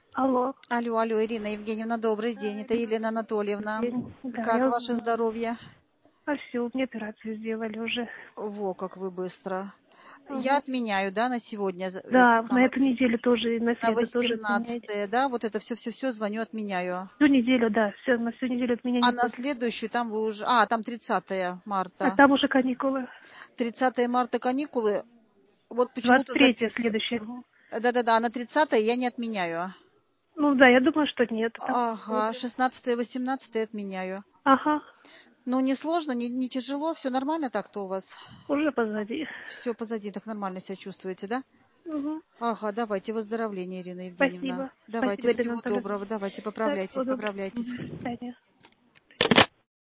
Алло, Алло, алло, Ирина Евгеньевна, добрый день. Это Елена Анатольевна. день. Да, Как я ваше узнала. здоровье? А все, мне операцию сделали уже. Во, как вы быстро. Я Угу. отменяю, да, на сегодня это Да, на самое, эту неделю тоже, и на на среду тоже отменяйте. 18, да, вот это все звоню, отменяю. Всю неделю, да, все, на всю неделю от меня А не на будет. следующую там вы уже, там 30 А марта. там уже каникулы. 30 марта каникулы, вот почему-то 23 запис. следующее. Да-да-да, а на 30 я не отменяю. Ну да, я думаю, что нет. Там Ага, посмотрим. 16 18 отменяю. Ага, Ну, не сложно, не тяжело, все нормально так-то у вас? уже позади. Все позади, так нормально себя чувствуете, да? Угу. Ага, давайте выздоровления, Ирина Евгеньевна. Спасибо. Давайте, Спасибо, Елена всего Анатольевна. доброго. Давайте, Так, всего поправляйтесь, доброго. поправляйтесь. До свидания.